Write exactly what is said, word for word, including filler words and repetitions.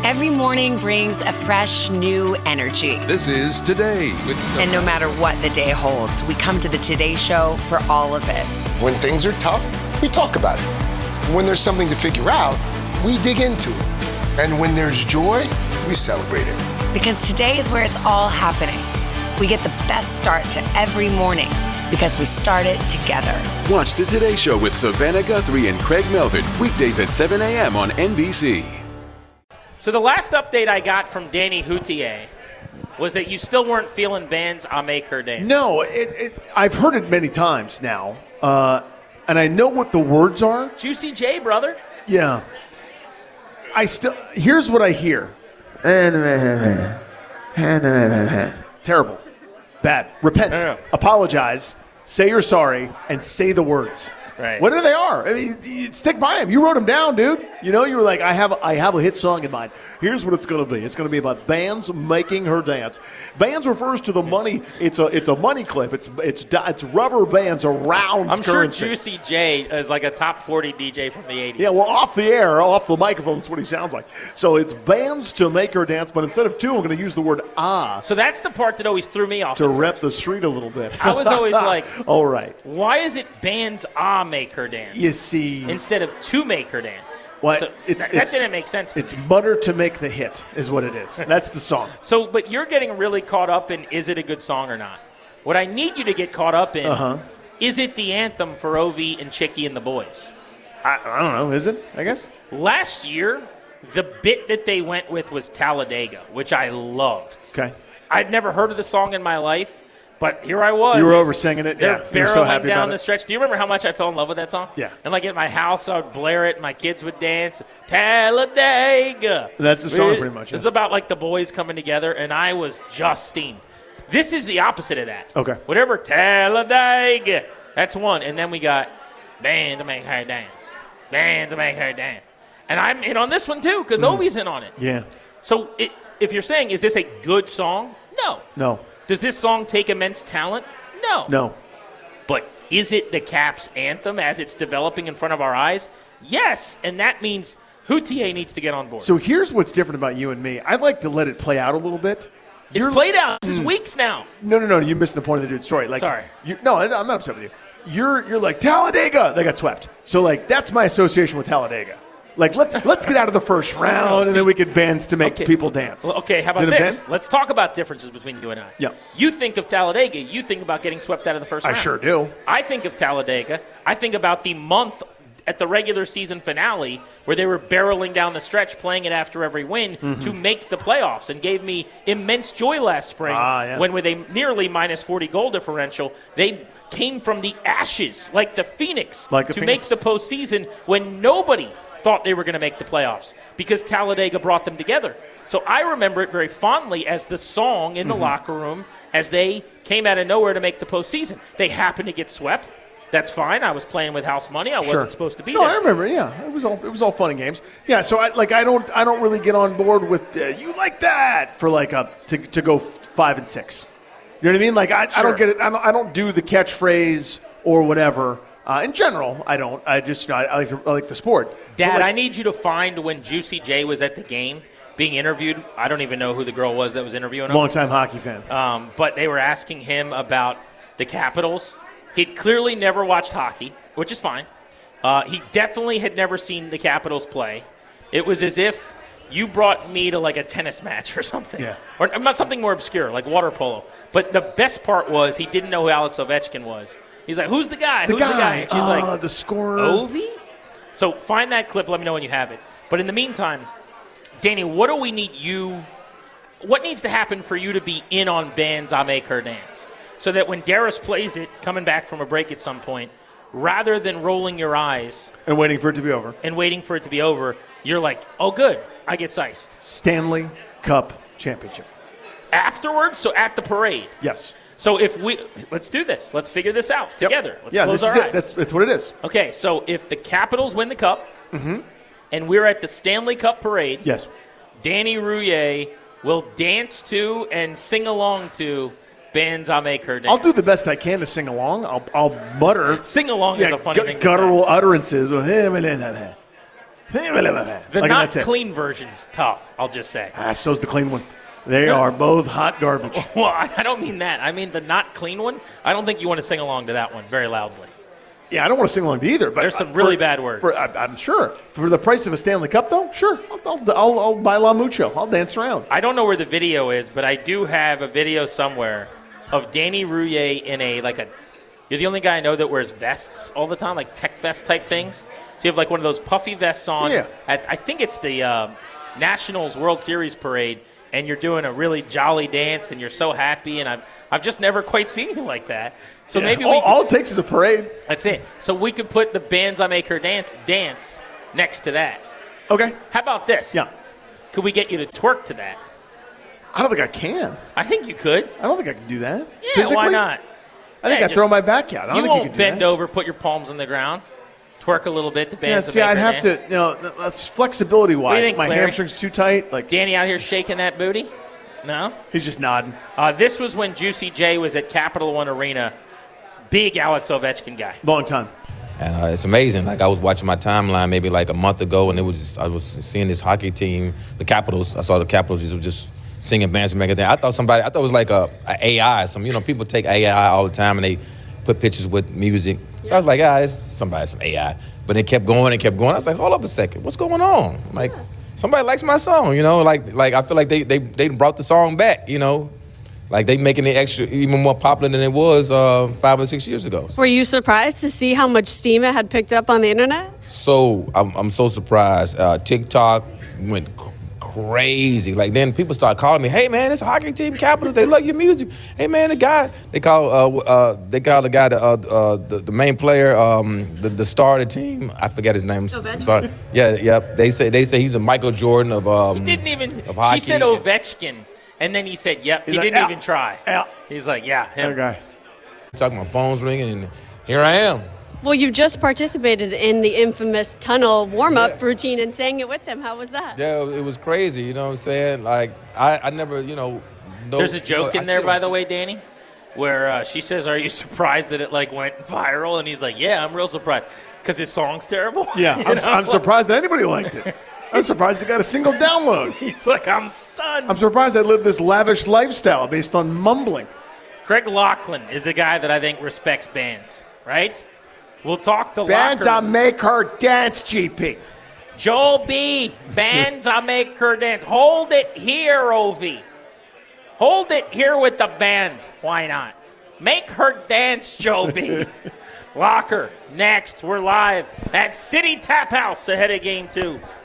Every morning brings a fresh, new energy. This is Today with Savannah. And no matter what the day holds, we come to the Today Show for all of it. When things are tough, we talk about it. When there's something to figure out, we dig into it. And when there's joy, we celebrate it. Because today is where it's all happening. We get the best start to every morning because we start it together. Watch the Today Show with Savannah Guthrie and Craig Melvin, weekdays at seven a.m. on N B C. So the last update I got from Danny Houtier was that you still weren't feeling Band's I'll Make Her Dance. No, it, it, I've heard it many times now, uh, and I know what the words are. Juicy J, brother. Yeah. I still, here's what I hear. Terrible. Bad. Repent. No, no, no. Apologize. Say you're sorry, and say the words. Right. Whatever they are. I mean, you stick by them. You wrote them down, dude. You know, you were like, I have, I have a hit song in mind. Here's what it's going to be. It's going to be about bands making her dance. Bands refers to the money. It's a, it's a money clip. It's, it's, it's rubber bands around I'm currency. sure Juicy J is like a top forty D J from the eighties. Yeah, well, off the air, off the microphone, that's what he sounds like. So it's bands to make her dance, but instead of two, I'm going to use the word ah. So that's the part that always threw me off. To rep the street a little bit. I was always like, all right. Why is it bands ah make her dance? You see. Instead of to make her dance. What? So It's, that, it's, that didn't make sense to It's me. mutter to make the hit is what it is. That's the song. So, but you're getting really caught up in is it a good song or not? What I need you to get caught up in, Uh-huh. is it the anthem for Ovi and Chicky and the boys? I, I don't know. Is it? I guess. Last year, the bit that they went with was Talladega, which I loved. Okay. I'd never heard of the song in my life, but here I was. You were over singing it? They're Yeah. You were so barreling happy down about the it? stretch. Do you remember how much I fell in love with that song? Yeah. And like at my house, I would blare it, and my kids would dance. Talladega. That's the song It- pretty much, yeah. It's about like the boys coming together, and I was just steamed. This is the opposite of that. Okay. Whatever, Talladega. That's one. And then we got Band to Make Her Dance. Band to Make Her Dance. And I'm in on this one too, because Mm. Ovi's in on it. Yeah. So it, if you're saying, is this a good song? No. No. Does this song take immense talent? No. No. But is it the Caps anthem as it's developing in front of our eyes? Yes. And that means Houtier needs to get on board. So here's what's different about you and me. I'd like to let it play out a little bit. it's You're- played out. This is Mm. weeks now. No, no, no. You missed the point of the dude's story. Like, Sorry. You, no, I- I'm not upset with you. You're you're like Talladega. They got swept. So like that's my association with Talladega. Like let's let's get out of the first round and then we can bands to make Okay. people dance. Well, okay, how See about what I'm this? saying? Let's talk about differences between you and I. Yeah. You think of Talladega, you think about getting swept out of the first I round. sure do. I think of Talladega. I think about the month at the regular season finale where they were barreling down the stretch, playing it after every win Mhm. to make the playoffs, and gave me immense joy last spring Ah, yeah. when with a nearly minus forty goal differential, they came from the ashes like the Phoenix Like the to Phoenix. make the postseason when nobody thought they were going to make the playoffs because Talladega brought them together. So I remember it very fondly as the song in the Mhm. locker room as they came out of nowhere to make the postseason. They happened to get swept. That's fine. I was playing with house money. I Sure. wasn't supposed to be no, there. I remember. Yeah, it was all it was all fun and games. Yeah, so I like I don't I don't really get on board with uh, you like that for like a to, to go f- five and six. You know what I mean? Like I, I Sure. don't get it. I don't, I don't do the catchphrase or whatever. Uh, in general, I don't. I just you know, I, I like the, I like the sport. But, Dad, like, I need you to find when Juicy J was at the game being interviewed. I don't even know who the girl was that was interviewing him. Longtime hockey fan. Um, but they were asking him about the Capitals. He'd clearly never watched hockey, which is fine. Uh, he definitely had never seen the Capitals play. It was as if you brought me to like a tennis match or something. Yeah. Or not something more obscure, like water polo. But the best part was he didn't know who Alex Ovechkin was. He's like, who's the guy? The who's guy. the guy? And she's uh, like, the scorer. Ovi? So find that clip. Let me know when you have it. But in the meantime, Danny, what do we need you – what needs to happen for you to be in on Band's I'll Make Her Dance? So that when Darius plays it, coming back from a break at some point, rather than rolling your eyes And waiting for it to be over. and waiting for it to be over, you're like, oh, good, I get sized. Stanley Cup Championship. Afterwards, so at the parade. Yes. So if we – let's do this. Let's figure this out Yep. together. Let's yeah, close this our is eyes. it. That's, that's what it is. Okay, so if the Capitals win the Cup Mm-hmm. and we're at the Stanley Cup parade, Yes. Danny Rouillet will dance to and sing along to Band's I'll Make Her Dance. I'll do the best I can to sing along. I'll, I'll mutter. Sing along yeah, is a funny gu- thing to guttural say. utterances. The Like, not that's it. clean version's tough, I'll just say. Ah, so's the clean one. They are both hot garbage. Well, I I don't mean that. I mean the not clean one. I don't think you want to sing along to that one very loudly. Yeah, I don't want to sing along to either. But There's some uh, really for- bad words. For, I, I'm sure. For the price of a Stanley Cup, though, sure. I'll, I'll, I'll, I'll buy La Mucho. I'll dance around. I don't know where the video is, but I do have a video somewhere of Danny Rouillet in a, like a, you're the only guy I know that wears vests all the time, like tech vest type things. So you have like one of those puffy vests on. Yeah. At, I think it's the uh, Nationals World Series parade, and you're doing a really jolly dance, and you're so happy, and I've, I've just never quite seen you like that. So Yeah, maybe all, we all it takes is a parade. That's it. So we could put the Bands I Make Her Dance dance next to that. Okay. How about this? Yeah. Could we get you to twerk to that? I don't think I can. I think you could. I don't think I can do that. Yeah, Physically? why not? I think Yeah, I'd throw just- my back out. I don't You think won't you could do bend that. over, put your palms on the ground, twerk a little bit. The Yeah, Bands I see, Make I'd Her have Dance. to, you know, th- that's flexibility What do wise. you think, My Larry? hamstring's too tight. Like, Danny out here shaking that booty? No? he's just nodding. Uh, this was when Juicy J was at Capital One Arena. Big Alex Ovechkin guy. Long time. And uh, it's amazing. Like, I was watching my timeline maybe like a month ago, and it was just, I was seeing this hockey team, the Capitals. I saw the Capitals just, just singing Bands and Make It Dance. I thought somebody, I thought it was like a, a AI. Some, you know, people take A I all the time and they put pictures with music. So I was like, ah, this is somebody, some A I. But it kept going and kept going. I was like, hold up a second, what's going on? Like, somebody likes my song, you know? Like, like I feel like they they they brought the song back, you know? Like, they making it extra, even more popular than it was uh, five or six years ago. Were you surprised to see how much steam it had picked up on the internet? So I'm, I'm so surprised. Uh, TikTok went c- crazy. Like, then people start calling me, "Hey man, it's a hockey team, Capitals. They love your music. Hey man, the guy they call uh, uh, they call the guy the uh, uh, the, the main player, um, the the star of the team. I forget his name. Ovechkin? Sorry. Yeah, yep. They say they say he's a Michael Jordan of um. He didn't even. of hockey. She said Ovechkin, and then he said, "Yep." He's he like, didn't "Yeah, even try. yeah." He's like, "Yeah, him." Okay. Talking, my phone's ringing, and here I am. Well, you just participated in the infamous tunnel warm-up routine and sang it with them. How was that? Yeah, it was crazy. You know what I'm saying? Like, I, I never, you know. know There's a joke I in there, still- by the way, Danny, where uh, she says, "Are you surprised that it like went viral?" And he's like, "Yeah, I'm real surprised because his song's terrible." Yeah, You I'm, know? I'm surprised that anybody liked it. I'm surprised it got a single download. He's like, "I'm stunned." I'm surprised I lived this lavish lifestyle based on mumbling. Craig Laughlin is a guy that I think respects bands, right? We'll talk to Bands Locker- I make her dance, G P. Joel B. Bands I make her dance. Hold it here, O V. Hold it here with the band. Why not? Make her dance, Joel B. Locker. Next, we're live at City Tap House ahead of game two.